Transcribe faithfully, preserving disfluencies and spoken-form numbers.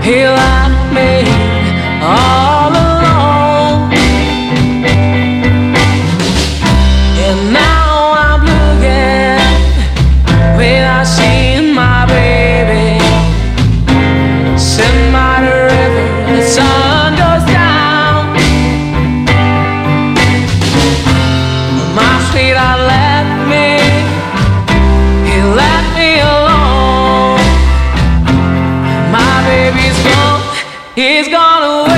He left me all alone, and now I'm looking without seeing my baby. Sitting by the river, the sun goes down. My sweetheart left me, he left me alone. My baby's gone, he's gone away.